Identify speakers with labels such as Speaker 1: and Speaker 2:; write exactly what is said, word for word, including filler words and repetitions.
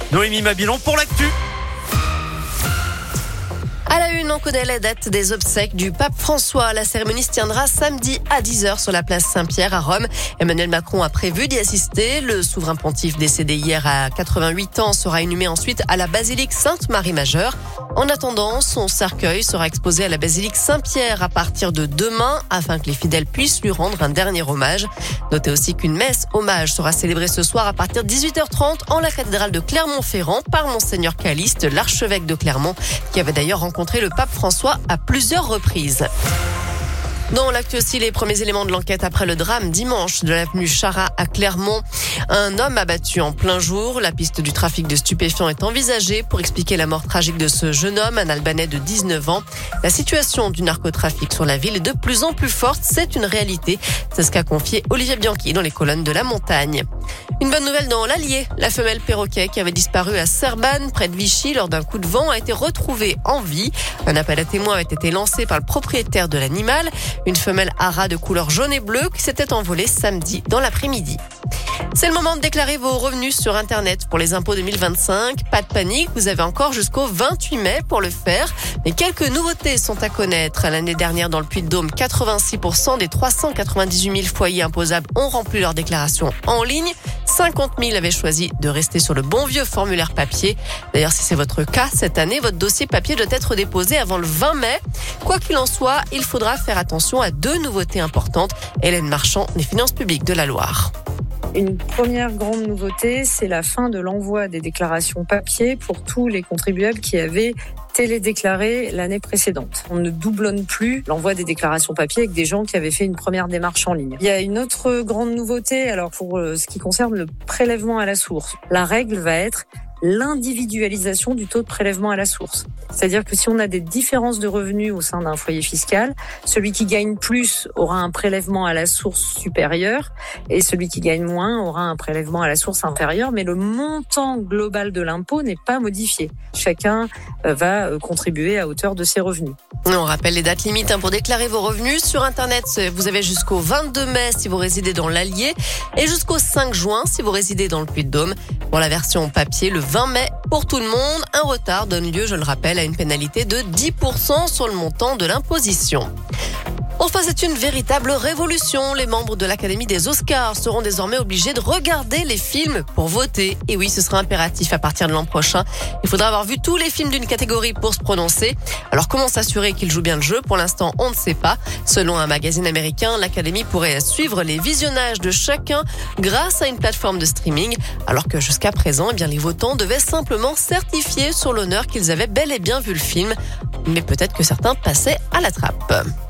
Speaker 1: Noémie Mabilon pour l'actu.
Speaker 2: À la une, on connaît la date des obsèques du pape François. La cérémonie se tiendra samedi à dix heures sur la place Saint-Pierre à Rome. Emmanuel Macron a prévu d'y assister. Le souverain pontife décédé hier à quatre-vingt-huit ans sera inhumé ensuite à la basilique Sainte-Marie-Majeure. En attendant, son cercueil sera exposé à la basilique Saint-Pierre à partir de demain afin que les fidèles puissent lui rendre un dernier hommage. Notez aussi qu'une messe hommage sera célébrée ce soir à partir de dix-huit heures trente en la cathédrale de Clermont-Ferrand par Monseigneur Caliste, l'archevêque de Clermont, qui avait d'ailleurs rencontré le pape François à plusieurs reprises. Dans l'actu aussi, les premiers éléments de l'enquête après le drame dimanche de l'avenue Charat à Clermont. Un homme abattu en plein jour. La piste du trafic de stupéfiants est envisagée pour expliquer la mort tragique de ce jeune homme, un Albanais de dix-neuf ans. La situation du narcotrafic sur la ville est de plus en plus forte. C'est une réalité. C'est ce qu'a confié Olivier Bianchi dans les colonnes de La Montagne. Une bonne nouvelle dans l'Allier. La femelle perroquet qui avait disparu à Serbanne, près de Vichy, lors d'un coup de vent, a été retrouvée en vie. Un appel à témoins avait été lancé par le propriétaire de l'animal. Une femelle hara de couleur jaune et bleue qui s'était envolée samedi dans l'après-midi. C'est le moment de déclarer vos revenus sur Internet pour les impôts deux mille vingt-cinq. Pas de panique, vous avez encore jusqu'au vingt-huit mai pour le faire. Mais quelques nouveautés sont à connaître. L'année dernière, dans le Puy-de-Dôme, quatre-vingt-six pour cent des trois cent quatre-vingt-dix-huit mille foyers imposables ont rempli leur déclaration en ligne. cinquante mille avaient choisi de rester sur le bon vieux formulaire papier. D'ailleurs, si c'est votre cas, cette année, votre dossier papier doit être déposé avant le vingt mai. Quoi qu'il en soit, il faudra faire attention à deux nouveautés importantes. Hélène Marchand, des Finances publiques de la Loire.
Speaker 3: Une première grande nouveauté, c'est la fin de l'envoi des déclarations papier pour tous les contribuables qui avaient télédéclaré l'année précédente. On ne doublonne plus l'envoi des déclarations papier avec des gens qui avaient fait une première démarche en ligne. Il y a une autre grande nouveauté, alors pour ce qui concerne le prélèvement à la source. La règle va être l'individualisation du taux de prélèvement à la source. C'est-à-dire que si on a des différences de revenus au sein d'un foyer fiscal, celui qui gagne plus aura un prélèvement à la source supérieur et celui qui gagne moins aura un prélèvement à la source inférieure, mais le montant global de l'impôt n'est pas modifié. Chacun va contribuer à hauteur de ses revenus.
Speaker 2: On rappelle les dates limites pour déclarer vos revenus. Sur Internet, vous avez jusqu'au vingt-deux mai si vous résidez dans l'Allier et jusqu'au cinq juin si vous résidez dans le Puy-de-Dôme. Pour la version papier, le vingt mai pour tout le monde. Un retard donne lieu, je le rappelle, à une pénalité de dix pour cent sur le montant de l'imposition. Enfin, c'est une véritable révolution. Les membres de l'Académie des Oscars seront désormais obligés de regarder les films pour voter. Et oui, ce sera impératif à partir de l'an prochain. Il faudra avoir vu tous les films d'une catégorie pour se prononcer. Alors, comment s'assurer qu'ils jouent bien le jeu? Pour l'instant, on ne sait pas. Selon un magazine américain, l'Académie pourrait suivre les visionnages de chacun grâce à une plateforme de streaming. Alors que jusqu'à présent, eh bien, les votants devaient simplement certifier sur l'honneur qu'ils avaient bel et bien vu le film. Mais peut-être que certains passaient à la trappe.